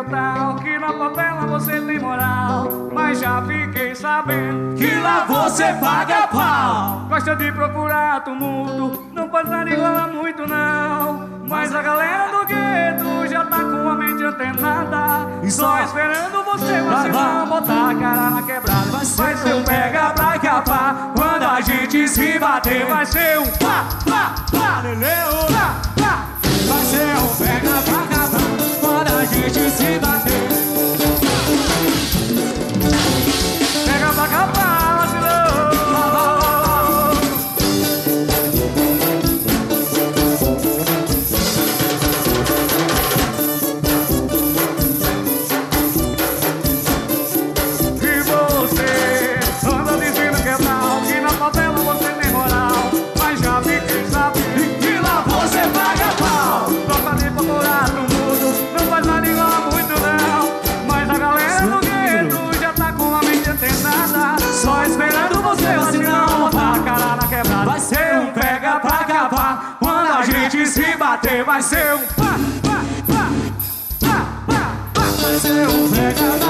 o tal, que na favela você tem moral. Mas já fiquei sabendo que lá você paga pau. Gosta de procurar tumulto, não faz nada igual a muito não. Mas a galera do gueto já tá com a mente antenada, só esperando você vacilar, botar a cara na quebrada. Vai ser um pega pra capar, quando a gente se bater. Vai ser um pá, pá, pá, Leleu. pá, pá. Vai ser um pega pra capar, quando a gente se bater. Pega pra capar, vacilou. E você anda dizendo que é tal, que na favela você tem moral. Mas já fiquei sabendo que lá você paga pau. gosta de procurar no mundo, não faz nada igual a muito não. Mas a galera do gueto já tá com a mente antenada, Só esperando você vacilar, botar a cara na quebrada. vai ser um pega pra capar, quando a gente se bater. Vai ser um pá, pá, pá, pá, pá, pá. vai ser um pega